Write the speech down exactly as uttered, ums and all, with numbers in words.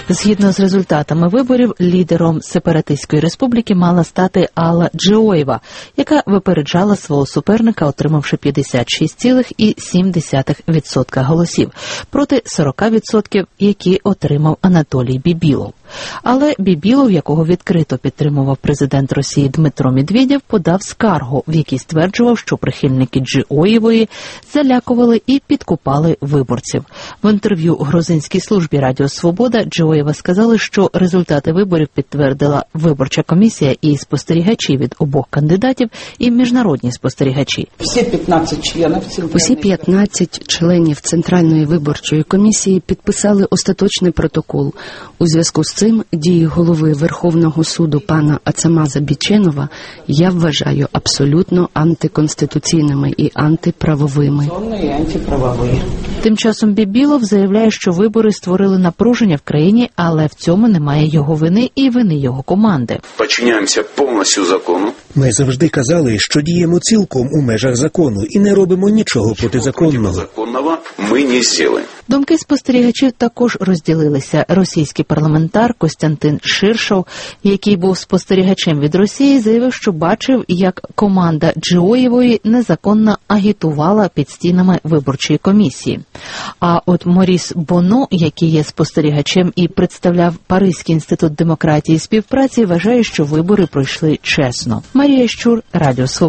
Згідно з результатами виборів, лідером сепаратистської республіки мала стати Алла Джеоєва, яка випереджала свого суперника, отримавши п'ятдесят шість цілих сім десятих відсотка голосів, проти сорок відсотків, які отримав Анатолій Бібілов. Але Бібілов, якого відкрито підтримував президент Росії Дмитро Медведєв, подав скаргу, в якій стверджував, що прихильники Джеоєвої залякували і підкупали виборців. В інтерв'ю грузинській службі Радіо Свобода Джеоєва сказали, що результати виборів підтвердила виборча комісія і спостерігачі від обох кандидатів, і міжнародні спостерігачі. Всі п'ятнадцять членів Усі п'ятнадцять членів Центральної виборчої комісії підписали остаточний протокол. У зв'язку з цим дії голови Верховного суду пана Ацамаза Біченова я вважаю абсолютно антиконституційними і антиправовими. Тим часом Бібілов заявляє, що вибори створили напруження в країні, але в цьому немає його вини і вини його команди. Підчиняємося повністю закону. Ми завжди казали, що діємо цілком у межах закону і не робимо нічого протизаконного. Законного ми не зробимо. Думки спостерігачів також розділилися. Російський парламентар Костянтин Ширшов, який був спостерігачем від Росії, заявив, що бачив, як команда Джеоєвої незаконно агітувала під стінами виборчої комісії. А от Моріс Боно, який є спостерігачем і представляв Паризький інститут демократії і співпраці, вважає, що вибори пройшли чесно. Марія Щур, Радіо Свобода.